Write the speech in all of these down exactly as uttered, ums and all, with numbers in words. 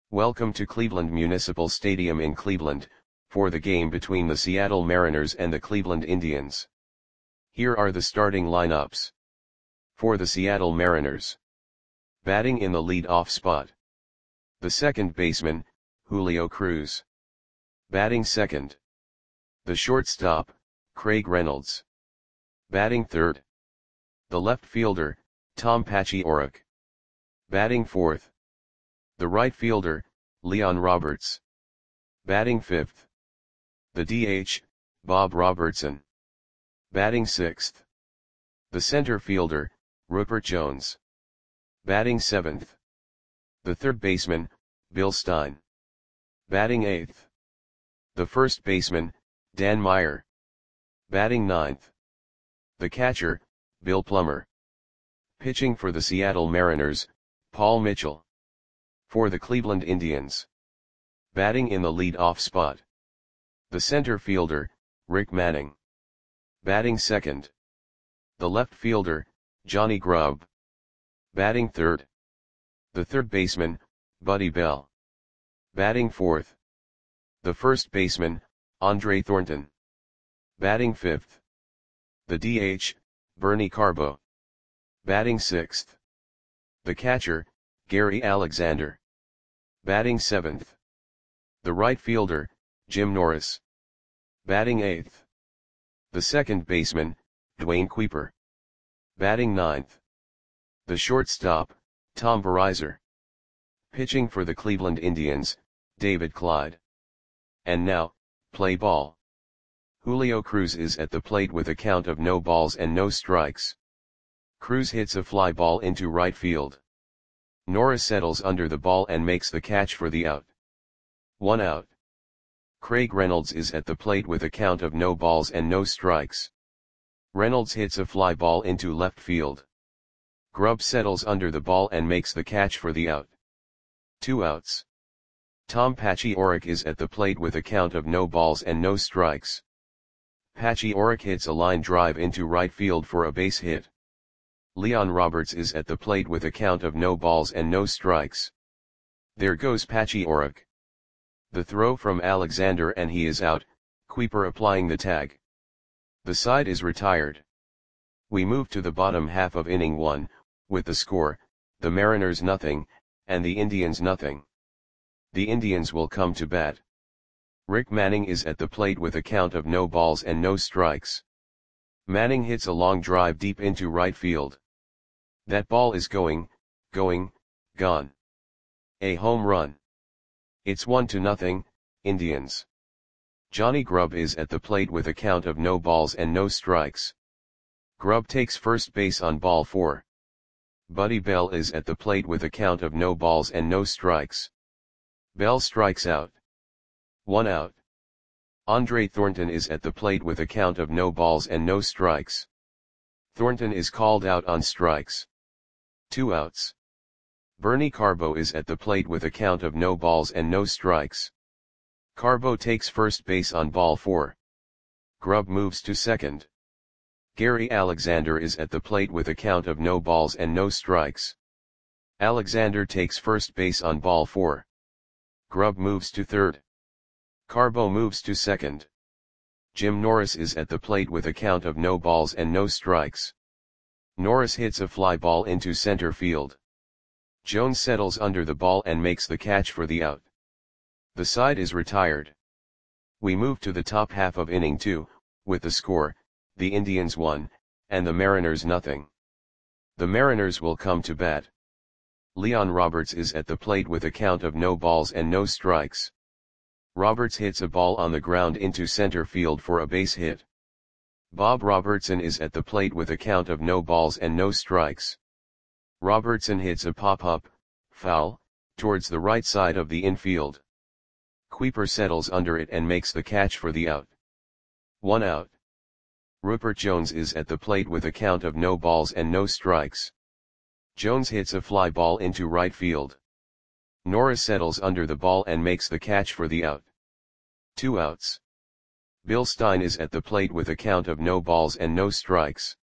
Welcome to Cleveland Municipal Stadium in Cleveland, for the game between the Seattle Mariners and the Cleveland Indians. Here are the starting lineups. For the Seattle Mariners. Batting in the lead-off spot. The second baseman, Julio Cruz. Batting second. The shortstop, Craig Reynolds. Batting third. The left fielder, Tom Paciorek. Batting fourth. The right fielder, Leon Roberts. Batting fifth. The D H, Bob Robertson. Batting sixth. The center fielder, Rupert Jones. Batting seventh. The third baseman, Bill Stein. Batting eighth. The first baseman, Dan Meyer. Batting ninth. The catcher, Bill Plummer. Pitching for the Seattle Mariners, Paul Mitchell. For the Cleveland Indians. Batting in the lead-off spot. The center fielder, Rick Manning. Batting second. The left fielder, Johnny Grubb. Batting third. The third baseman, Buddy Bell. Batting fourth. The first baseman, Andre Thornton. Batting fifth. The D H, Bernie Carbo. Batting sixth. The catcher, Gary Alexander. Batting seventh. The right fielder, Jim Norris. Batting eighth. The second baseman, Dwayne Kuiper. Batting ninth. The shortstop, Tom Bereiser. Pitching for the Cleveland Indians, David Clyde. And now, play ball. Julio Cruz is at the plate with a count of no balls and no strikes. Cruz hits a fly ball into right field. Norris settles under the ball and makes the catch for the out. One out. Craig Reynolds is at the plate with a count of no balls and no strikes. Reynolds hits a fly ball into left field. Grubb settles under the ball and makes the catch for the out. Two outs. Tom Paciorek is at the plate with a count of no balls and no strikes. Paciorek hits a line drive into right field for a base hit. Leon Roberts is at the plate with a count of no balls and no strikes. There goes Paciorek. The throw from Alexander and he is out, Kuiper applying the tag. The side is retired. We move to the bottom half of inning one, with the score, the Mariners nothing, and the Indians nothing. The Indians will come to bat. Rick Manning is at the plate with a count of no balls and no strikes. Manning hits a long drive deep into right field. That ball is going, going, gone. A home run. It's one to nothing, Indians. Johnny Grubb is at the plate with a count of no balls and no strikes. Grubb takes first base on ball four. Buddy Bell is at the plate with a count of no balls and no strikes. Bell strikes out. One out. Andre Thornton is at the plate with a count of no balls and no strikes. Thornton is called out on strikes. Two outs. Bernie Carbo is at the plate with a count of no balls and no strikes. Carbo takes first base on ball four. Grubb moves to second. Gary Alexander is at the plate with a count of no balls and no strikes. Alexander takes first base on ball four. Grubb moves to third. Carbo moves to second. Jim Norris is at the plate with a count of no balls and no strikes. Norris hits a fly ball into center field. Jones settles under the ball and makes the catch for the out. The side is retired. We move to the top half of inning two, with the score, the Indians one, and the Mariners nothing. The Mariners will come to bat. Leon Roberts is at the plate with a count of no balls and no strikes. Roberts hits a ball on the ground into center field for a base hit. Bob Robertson is at the plate with a count of no balls and no strikes. Robertson hits a pop-up, foul, towards the right side of the infield. Kuiper settles under it and makes the catch for the out. One out. Rupert Jones is at the plate with a count of no balls and no strikes. Jones hits a fly ball into right field. Norris settles under the ball and makes the catch for the out. Two outs. Bill Stein is at the plate with a count of no balls and no strikes.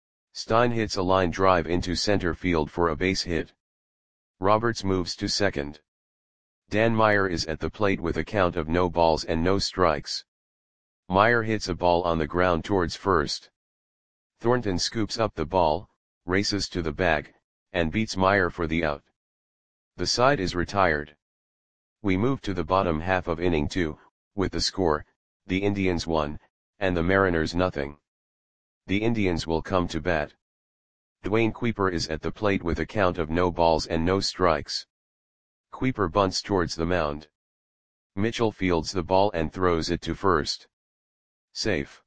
Stein hits a line drive into center field for a base hit. Roberts moves to second. Dan Meyer is at the plate with a count of no balls and no strikes. Meyer hits a ball on the ground towards first. Thornton scoops up the ball, races to the bag, and beats Meyer for the out. The side is retired. We move to the bottom half of inning two, with the score, the Indians one, and the Mariners nothing. The Indians will come to bat. Dwayne Kuiper is at the plate with a count of no balls and no strikes. Kuiper bunts towards the mound. Mitchell fields the ball and throws it to first. Safe.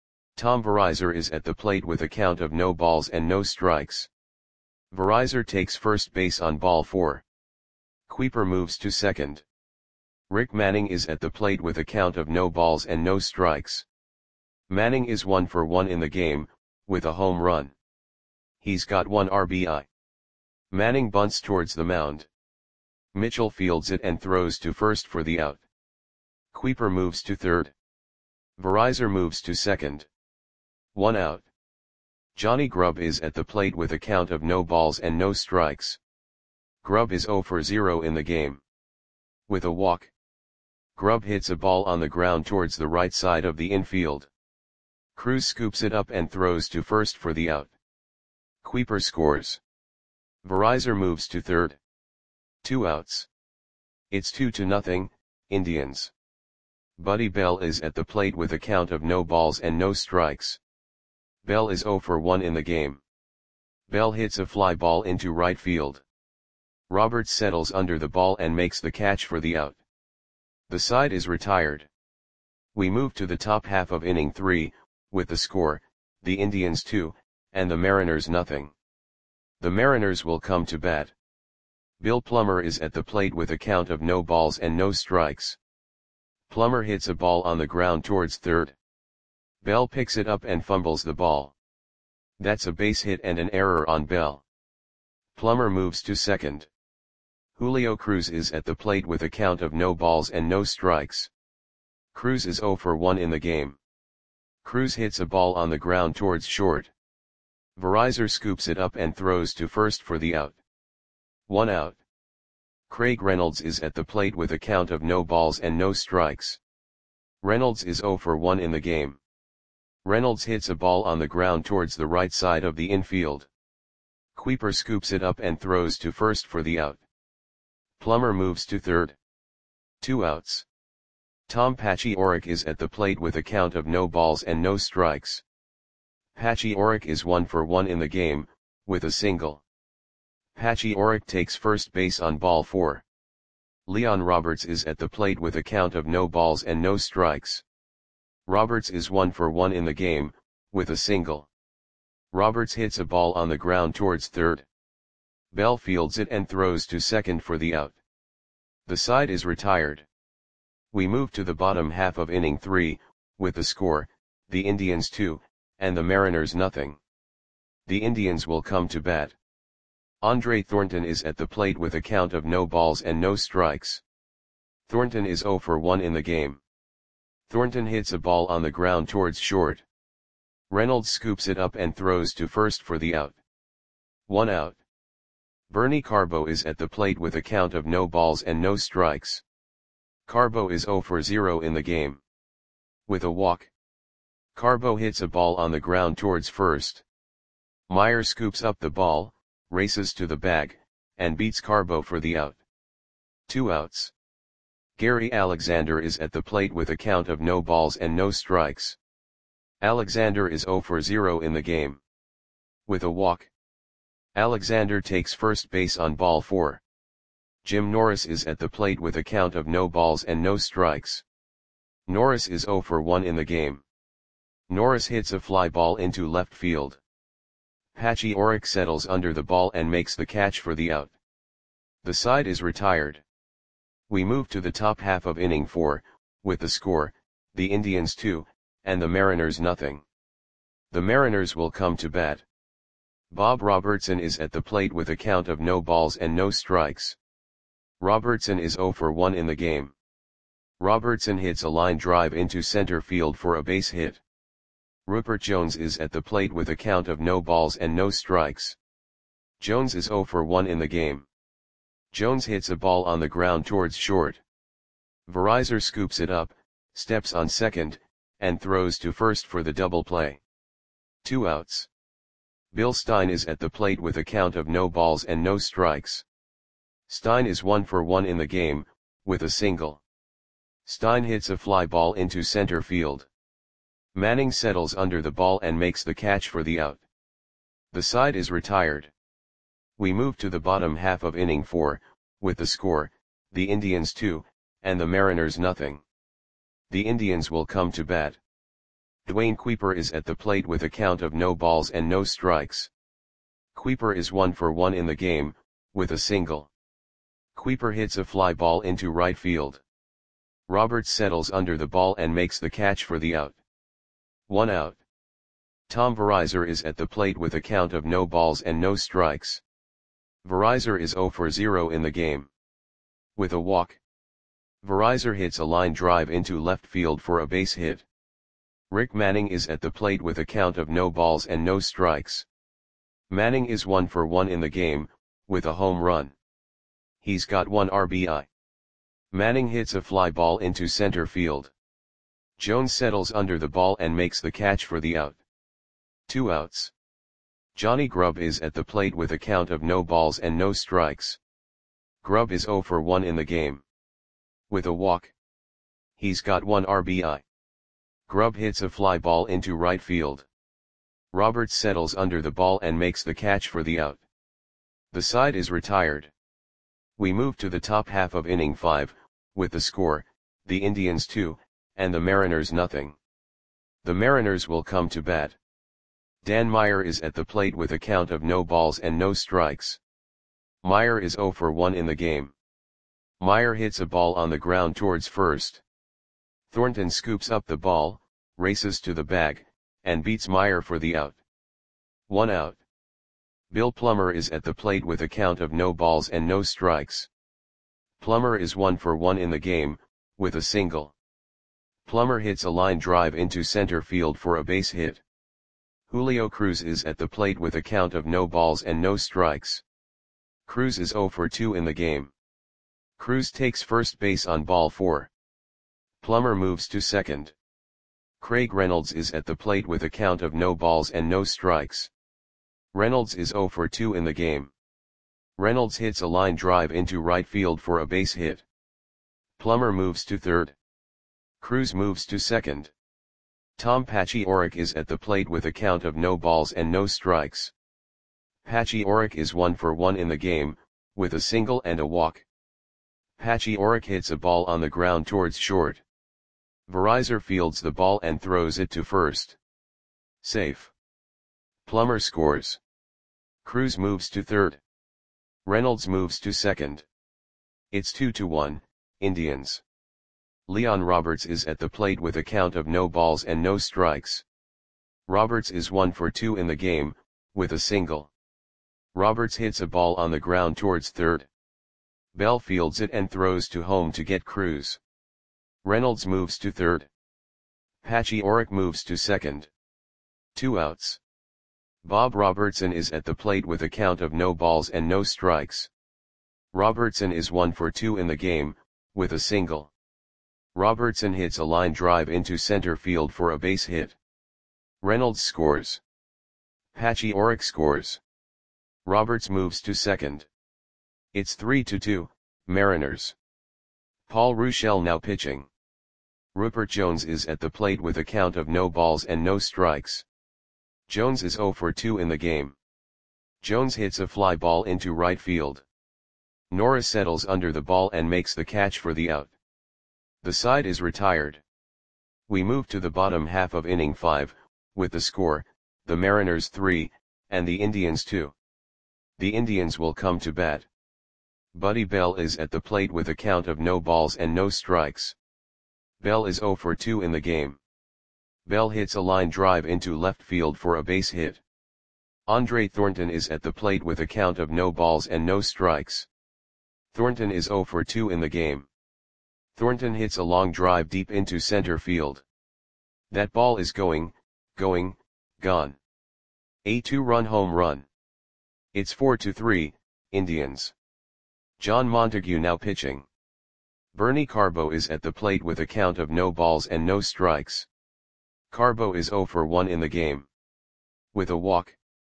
Tom Verizar is at the plate with a count of no balls and no strikes. Verizar takes first base on ball four. Kuiper moves to second. Rick Manning is at the plate with a count of no balls and no strikes. Manning is one for one in the game, with a home run. He's got one R B I. Manning bunts towards the mound. Mitchell fields it and throws to first for the out. Kuiper moves to third. Verizar moves to second. One out. Johnny Grubb is at the plate with a count of no balls and no strikes. Grubb is zero for zero in the game. With a walk. Grubb hits a ball on the ground towards the right side of the infield. Cruz scoops it up and throws to first for the out. Kuiper scores. Verizar moves to third. Two outs. It's two to nothing, Indians. Buddy Bell is at the plate with a count of no balls and no strikes. Bell is zero for one in the game. Bell hits a fly ball into right field. Roberts settles under the ball and makes the catch for the out. The side is retired. We move to the top half of inning three, with the score, the Indians two, and the Mariners nothing. The Mariners will come to bat. Bill Plummer is at the plate with a count of no balls and no strikes. Plummer hits a ball on the ground towards third. Bell picks it up and fumbles the ball. That's a base hit and an error on Bell. Plummer moves to second. Julio Cruz is at the plate with a count of no balls and no strikes. Cruz is zero for one in the game. Cruz hits a ball on the ground towards short. Verizar scoops it up and throws to first for the out. One out. Craig Reynolds is at the plate with a count of no balls and no strikes. Reynolds is zero for one in the game. Reynolds hits a ball on the ground towards the right side of the infield. Kuiper scoops it up and throws to first for the out. Plummer moves to third. Two outs. Tom Paciorek is at the plate with a count of no balls and no strikes. Paciorek is one for one in the game, with a single. Paciorek takes first base on ball four. Leon Roberts is at the plate with a count of no balls and no strikes. Roberts is one for one in the game, with a single. Roberts hits a ball on the ground towards third. Bell fields it and throws to second for the out. The side is retired. We move to the bottom half of inning three, with the score, the Indians two, and the Mariners nothing. The Indians will come to bat. Andre Thornton is at the plate with a count of no balls and no strikes. Thornton is zero for one in the game. Thornton hits a ball on the ground towards short. Reynolds scoops it up and throws to first for the out. One out. Bernie Carbo is at the plate with a count of no balls and no strikes. Carbo is zero for zero in the game. With a walk. Carbo hits a ball on the ground towards first. Meyer scoops up the ball, races to the bag, and beats Carbo for the out. Two outs. Gary Alexander is at the plate with a count of no balls and no strikes. Alexander is zero for zero in the game. With a walk. Alexander takes first base on ball four. Jim Norris is at the plate with a count of no balls and no strikes. Norris is zero for one in the game. Norris hits a fly ball into left field. Paciorek settles under the ball and makes the catch for the out. The side is retired. We move to the top half of inning four, with the score, the Indians two, and the Mariners nothing. The Mariners will come to bat. Bob Robertson is at the plate with a count of no balls and no strikes. Robertson is zero for one in the game. Robertson hits a line drive into center field for a base hit. Rupert Jones is at the plate with a count of no balls and no strikes. Jones is zero for one in the game. Jones hits a ball on the ground towards short. Verizor scoops it up, steps on second, and throws to first for the double play. Two outs. Bill Stein is at the plate with a count of no balls and no strikes. Stein is one for one in the game, with a single. Stein hits a fly ball into center field. Manning settles under the ball and makes the catch for the out. The side is retired. We move to the bottom half of inning four, with the score, the Indians two, and the Mariners nothing. The Indians will come to bat. Dwayne Kuiper is at the plate with a count of no balls and no strikes. Kuiper is one for one in the game, with a single. Kuiper hits a fly ball into right field. Roberts settles under the ball and makes the catch for the out. One out. Tom Verizor is at the plate with a count of no balls and no strikes. Verizor is zero for zero in the game. With a walk. Verizor hits a line drive into left field for a base hit. Rick Manning is at the plate with a count of no balls and no strikes. Manning is one for one in the game, with a home run. He's got one R B I. Manning hits a fly ball into center field. Jones settles under the ball and makes the catch for the out. Two outs. Johnny Grubb is at the plate with a count of no balls and no strikes. Grubb is zero for one in the game. With a walk. He's got one R B I. Grubb hits a fly ball into right field. Roberts settles under the ball and makes the catch for the out. The side is retired. We move to the top half of inning five, with the score, the Indians two, and the Mariners nothing. The Mariners will come to bat. Dan Meyer is at the plate with a count of no balls and no strikes. Meyer is zero for one in the game. Meyer hits a ball on the ground towards first. Thornton scoops up the ball, races to the bag, and beats Meyer for the out. One out. Bill Plummer is at the plate with a count of no balls and no strikes. Plummer is one for one in the game, with a single. Plummer hits a line drive into center field for a base hit. Julio Cruz is at the plate with a count of no balls and no strikes. Cruz is zero for two in the game. Cruz takes first base on ball four. Plummer moves to second. Craig Reynolds is at the plate with a count of no balls and no strikes. Reynolds is zero for two in the game. Reynolds hits a line drive into right field for a base hit. Plummer moves to third. Cruz moves to second. Tom Paciorek is at the plate with a count of no balls and no strikes. Paciorek is one for one in the game, with a single and a walk. Paciorek hits a ball on the ground towards short. Verizor fields the ball and throws it to first. Safe. Plummer scores. Cruz moves to third. Reynolds moves to second. It's two to one, Indians. Leon Roberts is at the plate with a count of no balls and no strikes. Roberts is one for two in the game, with a single. Roberts hits a ball on the ground towards third. Bell fields it and throws to home to get Cruz. Reynolds moves to third. Paciorek moves to second. Two outs. Bob Robertson is at the plate with a count of no balls and no strikes. Robertson is one for two in the game, with a single. Robertson hits a line drive into center field for a base hit. Reynolds scores. Paciorek scores. Roberts moves to second. It's three to two, Mariners. Paul Ruschel now pitching. Rupert Jones is at the plate with a count of no balls and no strikes. Jones is zero for two in the game. Jones hits a fly ball into right field. Nora settles under the ball and makes the catch for the out. The side is retired. We move to the bottom half of inning five, with the score, the Mariners three, and the Indians two. The Indians will come to bat. Buddy Bell is at the plate with a count of no balls and no strikes. Bell is zero for two in the game. Bell hits a line drive into left field for a base hit. Andre Thornton is at the plate with a count of no balls and no strikes. Thornton is zero for two in the game. Thornton hits a long drive deep into center field. That ball is going, going, gone. A two-run home run. It's four to three, Indians. John Montague now pitching. Bernie Carbo is at the plate with a count of no balls and no strikes. Carbo is zero for one in the game. With a walk.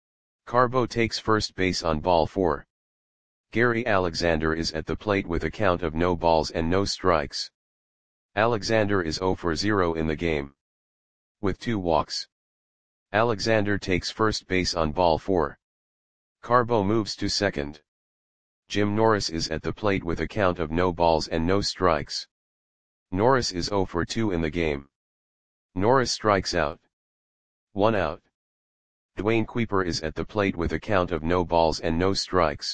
Carbo takes first base on ball four. Gary Alexander is at the plate with a count of no balls and no strikes. Alexander is zero for zero in the game. With two walks. Alexander takes first base on ball four. Carbo moves to second. Jim Norris is at the plate with a count of no balls and no strikes. Norris is zero for two in the game. Norris strikes out. One out. Dwayne Kuiper is at the plate with a count of no balls and no strikes.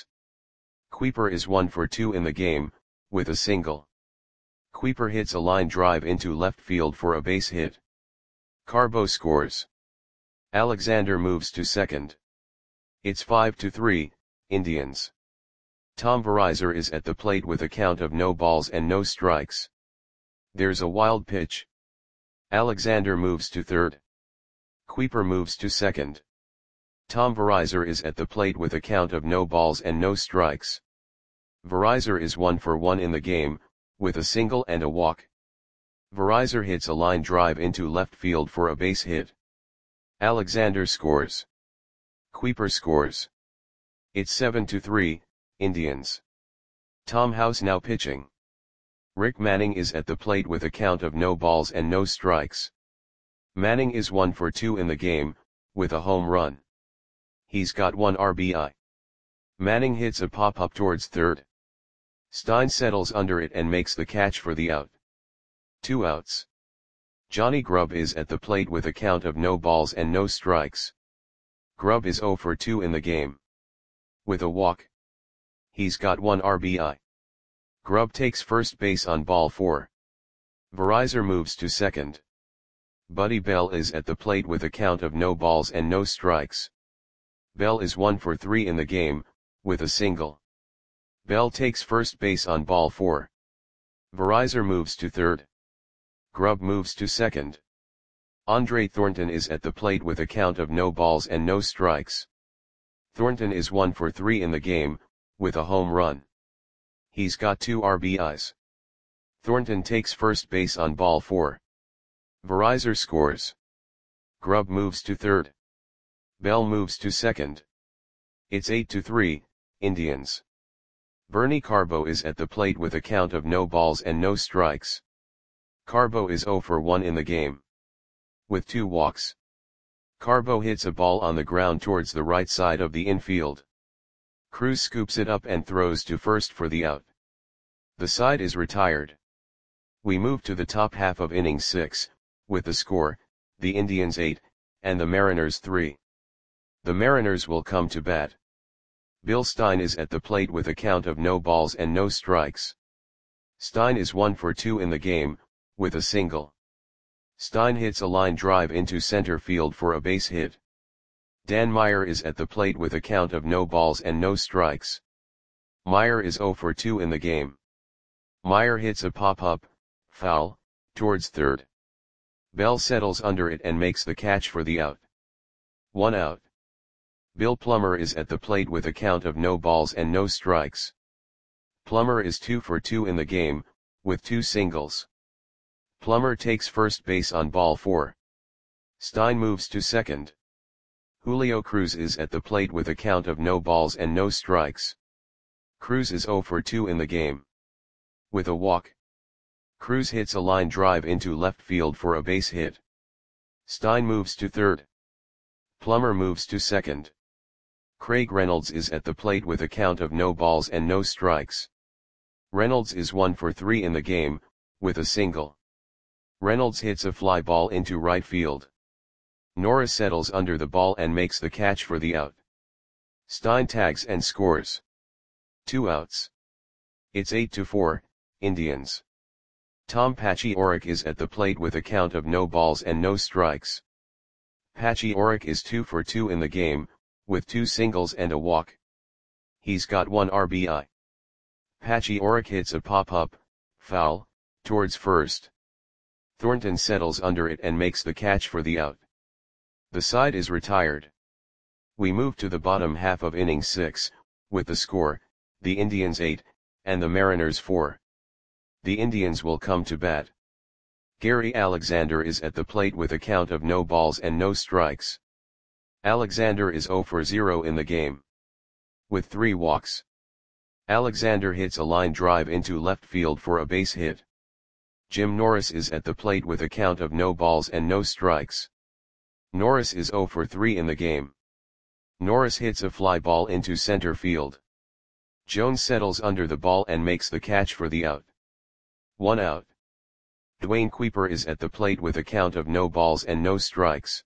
Kuiper is one for two in the game, with a single. Kuiper hits a line drive into left field for a base hit. Carbo scores. Alexander moves to second. It's five to three, Indians. Tom Verizar is at the plate with a count of no balls and no strikes. There's a wild pitch. Alexander moves to third. Kuiper moves to second. Tom Verizar is at the plate with a count of no balls and no strikes. Verizar is one for one in the game, with a single and a walk. Verizar hits a line drive into left field for a base hit. Alexander scores. Kuiper scores. It's seven to three, Indians. Tom House now pitching. Rick Manning is at the plate with a count of no balls and no strikes. Manning is one for two in the game, with a home run. He's got one R B I. Manning hits a pop-up towards third. Stein settles under it and makes the catch for the out. Two outs. Johnny Grubb is at the plate with a count of no balls and no strikes. Grubb is zero for two in the game. With a walk. He's got one R B I. Grubb takes first base on ball four. Verizar moves to second. Buddy Bell is at the plate with a count of no balls and no strikes. Bell is one for three in the game, with a single. Bell takes first base on ball four. Verizar moves to third. Grubb moves to second. Andre Thornton is at the plate with a count of no balls and no strikes. Thornton is one for three in the game, with a home run. He's got two R B Is. Thornton takes first base on ball four. Verizar scores. Grubb moves to third. Bell moves to second. It's eight to three, Indians. Bernie Carbo is at the plate with a count of no balls and no strikes. Carbo is zero for one in the game. With two walks. Carbo hits a ball on the ground towards the right side of the infield. Cruz scoops it up and throws to first for the out. The side is retired. We move to the top half of inning six, with the score, the Indians eight, and the Mariners three. The Mariners will come to bat. Bill Stein is at the plate with a count of no balls and no strikes. Stein is one for two in the game, with a single. Stein hits a line drive into center field for a base hit. Dan Meyer is at the plate with a count of no balls and no strikes. Meyer is zero for two in the game. Meyer hits a pop-up, foul, towards third. Bell settles under it and makes the catch for the out. One out. Bill Plummer is at the plate with a count of no balls and no strikes. Plummer is two for two in the game, with two singles. Plummer takes first base on ball four. Stein moves to second. Julio Cruz is at the plate with a count of no balls and no strikes. Cruz is zero for two in the game. With a walk. Cruz hits a line drive into left field for a base hit. Stein moves to third. Plummer moves to second. Craig Reynolds is at the plate with a count of no balls and no strikes. Reynolds is one for three in the game, with a single. Reynolds hits a fly ball into right field. Norris settles under the ball and makes the catch for the out. Stein tags and scores. Two outs. It's eight to four, Indians. Tom Paciorek is at the plate with a count of no balls and no strikes. Paciorek is two for two in the game, with two singles and a walk. He's got one R B I. Paciorek hits a pop-up, foul, towards first. Thornton settles under it and makes the catch for the out. The side is retired. We move to the bottom half of inning six, with the score, the Indians eight, and the Mariners four. The Indians will come to bat. Gary Alexander is at the plate with a count of no balls and no strikes. Alexander is zero for zero in the game, with three walks. Alexander hits a line drive into left field for a base hit. Jim Norris is at the plate with a count of no balls and no strikes. Norris is zero for three in the game. Norris hits a fly ball into center field. Jones settles under the ball and makes the catch for the out. One out. Dwayne Kuiper is at the plate with a count of no balls and no strikes.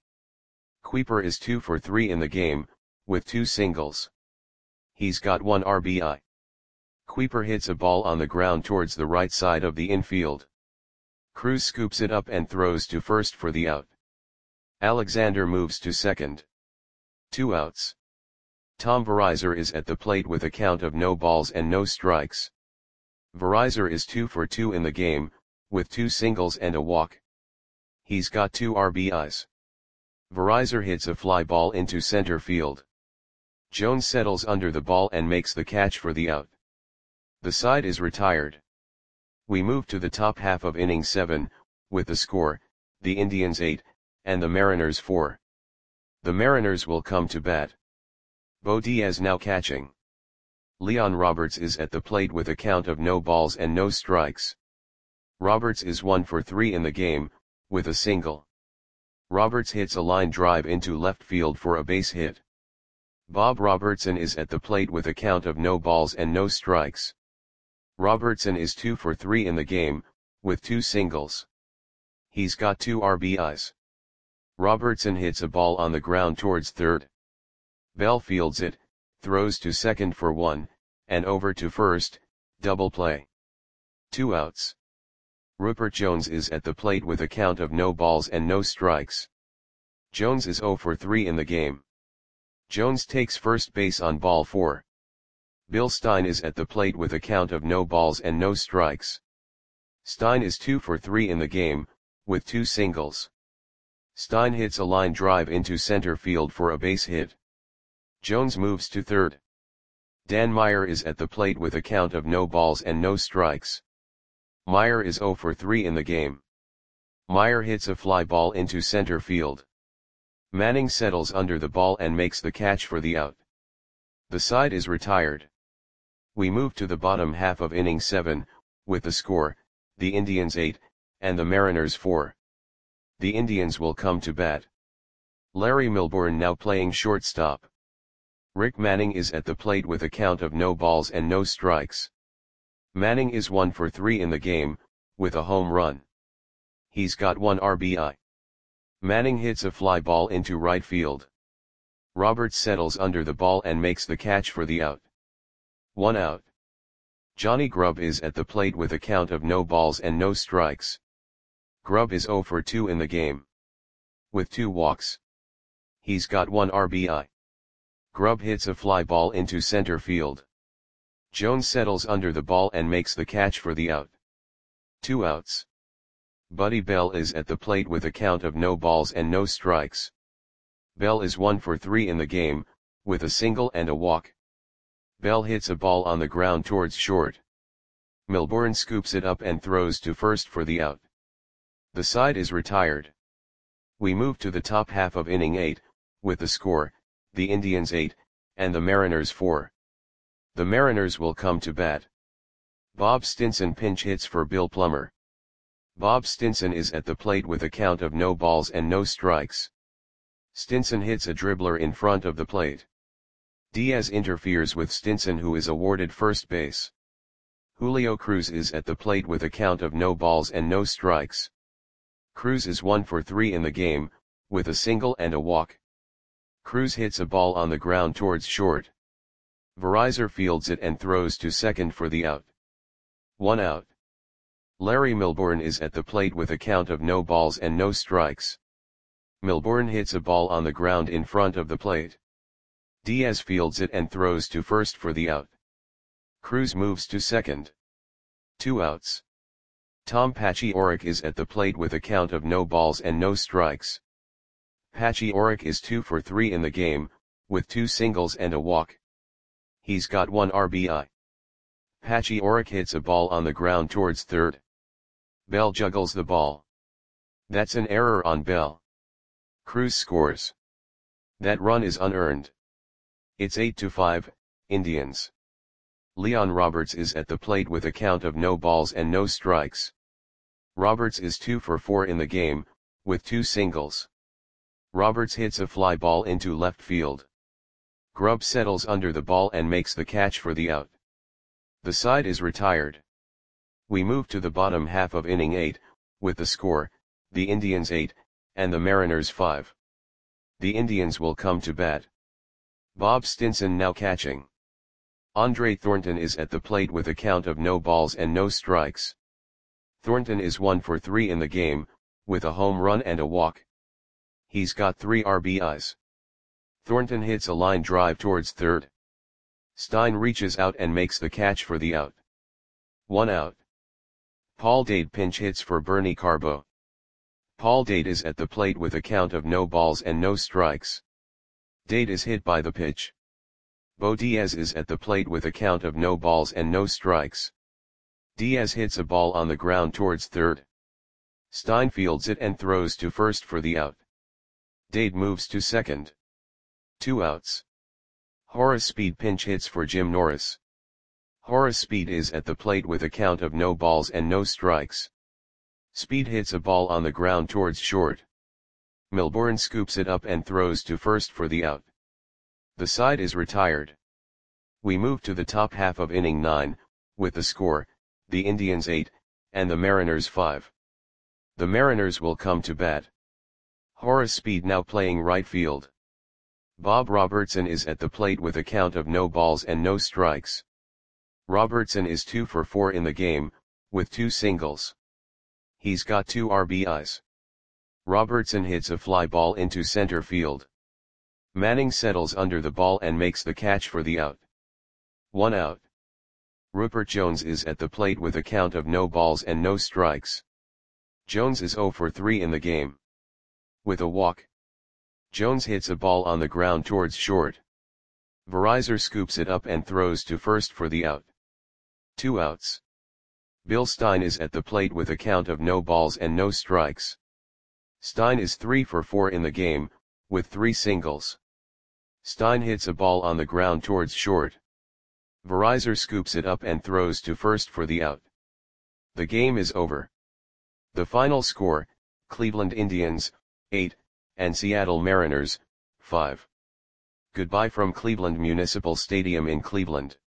Kuiper is two for three in the game, with two singles. He's got one R B I. Kuiper hits a ball on the ground towards the right side of the infield. Cruz scoops it up and throws to first for the out. Alexander moves to second. Two outs. Tom Verizar is at the plate with a count of no balls and no strikes. Verizar is two for two in the game, with two singles and a walk. He's got two R B Is. Verizar hits a fly ball into center field. Jones settles under the ball and makes the catch for the out. The side is retired. We move to the top half of inning seven, with the score, the Indians eight, and the Mariners four. The Mariners will come to bat. Bo Diaz now catching. Leon Roberts is at the plate with a count of no balls and no strikes. Roberts is one for three in the game, with a single. Roberts hits a line drive into left field for a base hit. Bob Robertson is at the plate with a count of no balls and no strikes. Robertson is two for three in the game, with two singles. He's got two R B Is. Robertson hits a ball on the ground towards third. Bell fields it, throws to second for one, and over to first, double play. Two outs. Rupert Jones is at the plate with a count of no balls and no strikes. Jones is zero for three in the game. Jones takes first base on ball four. Bill Stein is at the plate with a count of no balls and no strikes. Stein is two for three in the game, with two singles. Stein hits a line drive into center field for a base hit. Jones moves to third. Dan Meyer is at the plate with a count of no balls and no strikes. Meyer is zero for three in the game. Meyer hits a fly ball into center field. Manning settles under the ball and makes the catch for the out. The side is retired. We move to the bottom half of inning seven, with the score, the Indians eight, and the Mariners four. The Indians will come to bat. Larry Milbourne now playing shortstop. Rick Manning is at the plate with a count of no balls and no strikes. Manning is one for three in the game, with a home run. He's got one R B I. Manning hits a fly ball into right field. Roberts settles under the ball and makes the catch for the out. One out. Johnny Grubb is at the plate with a count of no balls and no strikes. Grubb is zero for two in the game, with two walks. He's got one R B I. Grubb hits a fly ball into center field. Jones settles under the ball and makes the catch for the out. Two outs. Buddy Bell is at the plate with a count of no balls and no strikes. Bell is one for three in the game, with a single and a walk. Bell hits a ball on the ground towards short. Milbourne scoops it up and throws to first for the out. The side is retired. We move to the top half of inning eight, with the score, the Indians eight, and the Mariners four. The Mariners will come to bat. Bob Stinson pinch hits for Bill Plummer. Bob Stinson is at the plate with a count of no balls and no strikes. Stinson hits a dribbler in front of the plate. Diaz interferes with Stinson, who is awarded first base. Julio Cruz is at the plate with a count of no balls and no strikes. Cruz is one for three in the game, with a single and a walk. Cruz hits a ball on the ground towards short. Verizar fields it and throws to second for the out. One out. Larry Milbourne is at the plate with a count of no balls and no strikes. Milbourne hits a ball on the ground in front of the plate. Diaz fields it and throws to first for the out. Cruz moves to second. Two outs. Tom Paciorek is at the plate with a count of no balls and no strikes. Paciorek is two for three in the game, with two singles and a walk. He's got one R B I. Patchy Oric hits a ball on the ground towards third. Bell juggles the ball. That's an error on Bell. Cruz scores. That run is unearned. It's eight to five, Indians. Leon Roberts is at the plate with a count of no balls and no strikes. Roberts is two for four in the game, with two singles. Roberts hits a fly ball into left field. Grubb settles under the ball and makes the catch for the out. The side is retired. We move to the bottom half of inning eight, with the score, the Indians eight, and the Mariners five. The Indians will come to bat. Bob Stinson now catching. Andre Thornton is at the plate with a count of no balls and no strikes. Thornton is one for three in the game, with a home run and a walk. He's got three R B Is. Thornton hits a line drive towards third. Stein reaches out and makes the catch for the out. One out. Paul Dade pinch hits for Bernie Carbo. Paul Dade is at the plate with a count of no balls and no strikes. Dade is hit by the pitch. Bo Diaz is at the plate with a count of no balls and no strikes. Diaz hits a ball on the ground towards third. Stein fields it and throws to first for the out. Dade moves to second. Two outs. Horace Speed pinch hits for Jim Norris. Horace Speed is at the plate with a count of no balls and no strikes. Speed hits a ball on the ground towards short. Milbourne scoops it up and throws to first for the out. The side is retired. We move to the top half of inning nine, with the score, the Indians eight, and the Mariners five. The Mariners will come to bat. Horace Speed now playing right field. Bob Robertson is at the plate with a count of no balls and no strikes. Robertson is two for four in the game, with two singles. He's got two R B Is. Robertson hits a fly ball into center field. Manning settles under the ball and makes the catch for the out. One out. Rupert Jones is at the plate with a count of no balls and no strikes. Jones is zero for three in the game. With a walk. Jones hits a ball on the ground towards short. Verizor scoops it up and throws to first for the out. Two outs. Bill Stein is at the plate with a count of no balls and no strikes. Stein is three for four in the game, with three singles. Stein hits a ball on the ground towards short. Verizor scoops it up and throws to first for the out. The game is over. The final score, Cleveland Indians, eight, and Seattle Mariners, five. Goodbye from Cleveland Municipal Stadium in Cleveland.